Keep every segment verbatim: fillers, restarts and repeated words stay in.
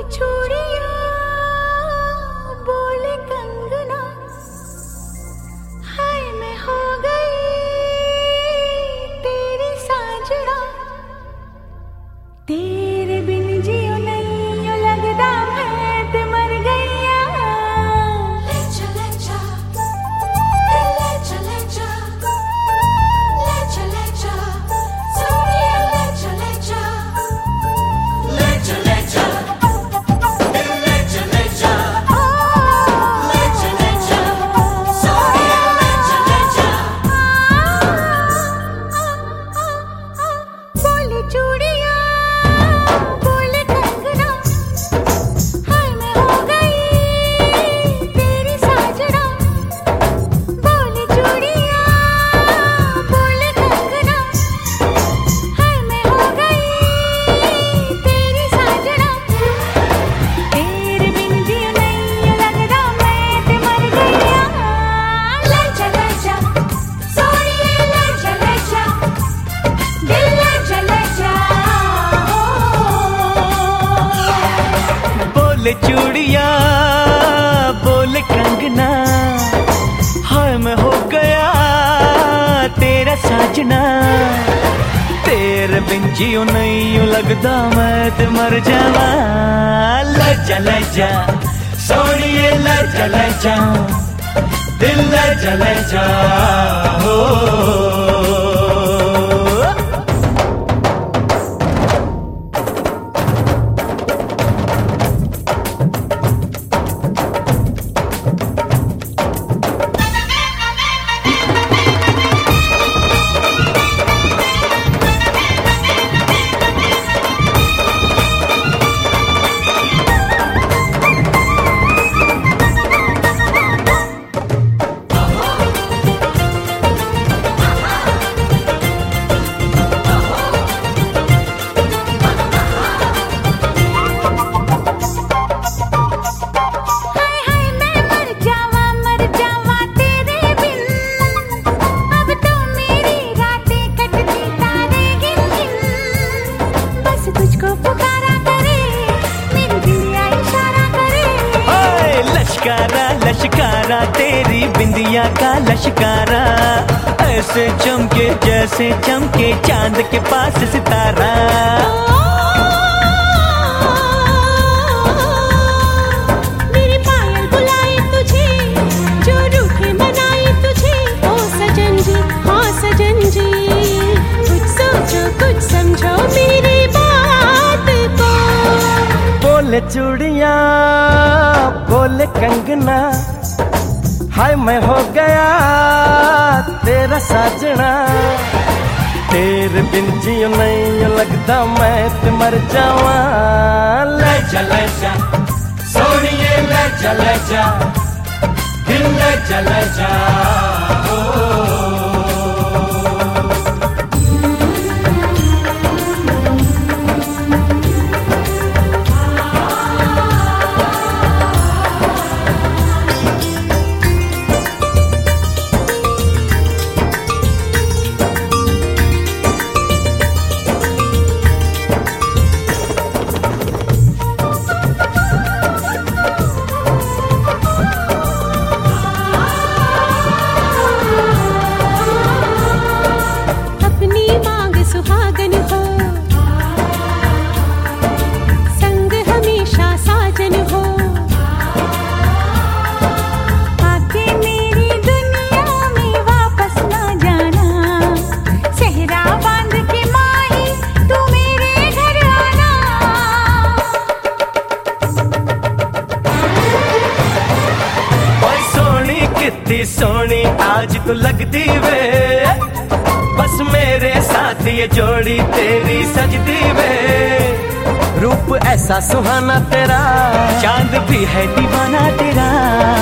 चूड़ियां बोले कंगना, हाय मैं हो गई तेरी साजना, तेरे बिन जियो नहीं यो लगदा मैं ते मर गईया। ले चले जा, ले चले जा, ले चले जा, सोनिया ले चले जा, ले चले जा, ले चले जा, ले चले जा, सोनिया ले चले जा। बोले चूड़ियां बोले कंगना, हाय मैं हो गई तेरी साजना, बोले चूड़ियां बोले कंगना, हाय मैं हो गई तेरी साजना, तेरे बिन जियो नहीं यो लगदा मैं ते मर गईया। ले चले जा, सोनिए ले चले जा, दिल ले चले जा। बोले चूड़ियां बोले कंगना, हाय मैं हो गया तेरा साजना, तेरे बिन जियो नहीं यूं लगदा मैं ते मर जावा। ले चले जा सोनिए ले चले जा, दिल ले चले जा हो। हाय हाय मैं मर जावा मर जावा तेरे बिन, अब तो मेरी रातें कटती तारे गिन गिन, बस तुझको पुकारा करे मेरी बिंदिया इशारा करे। ओए लश्कारा लश्कारा तेरी बिंदिया का लश्कारा, ऐसे चमके जैसे चमके चांद के पास सितारा। मेरी पायल बुलाए तुझे, जो रूठे मनाए तुझे, ओ सजन जी हाँ सजन जी, कुछ सोचो कुछ समझो मेरी बात को। बोले चूड़ियां बोले कंगना, हाय मैं हो गया तेरा साजना, तेरे बिन जियो नहीं यूं लगदा मैं ते मर जावा। ले चले जा सोनिए ले चले जा, दिल ले चले जा ओ। अपनी मांग सुहागन हो, संग हमेशा साजन हो, आके मेरी दुनिया में वापस ना जाना, सेहरा बांध के माही तू मेरे घर आना। ओए सोनी कितनी सोनी आज तू लगदी वे, बस मेरे साथ ये जोड़ी तेरी सजदी वे। रूप ऐसा सुहाना तेरा, चांद भी है दीवाना तेरा।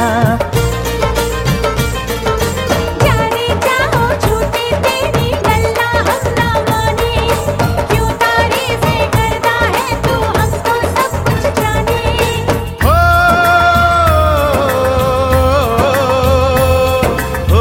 जाने जाओ झूठे तेरी गल्ला हम ना माने, क्यों तारीफें करता है तू हमको सब कुछ जाने। हो, हो,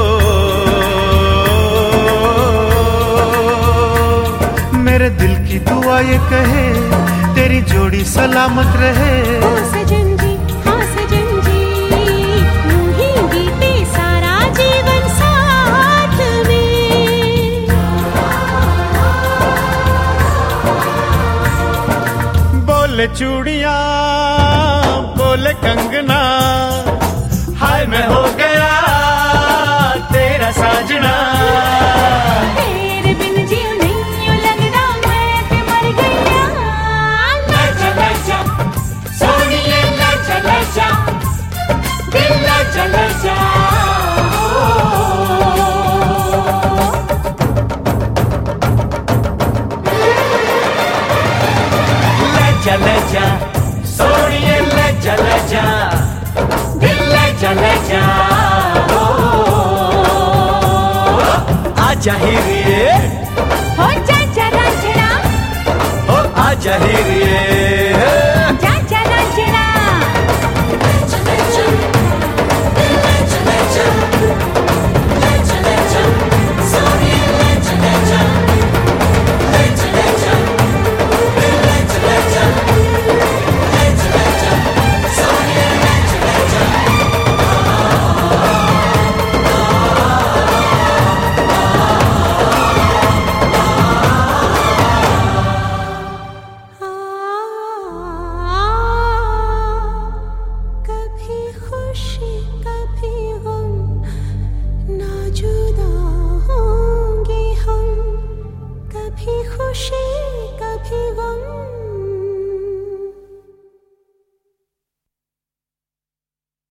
मेरे दिल की दुआ ये कहे तेरी जोड़ी सलामत सलामत रहे। ओ सजन जी हाँ सजन जी, यूं ही बीते सारा जीवन साथ में। बोले चूड़ियां बोले कंगना, हाय मैं हो गया तेरा साजना। तेरे बिन जीव नहीं यूं लगदा मैं ते मर गईया। लजा लजा सोनिए लजा लजा, दिल लजा लजा। लजा लजा सोनिए लजा लजा, दिल लजा लजा। आजा हीरे हो जा जा रांझणा, ओ आजा हीरे। जा जा रांझणा। कभी खुशी कभी गम, ना जुदा होंगे हम। कभी खुशी कभी गम,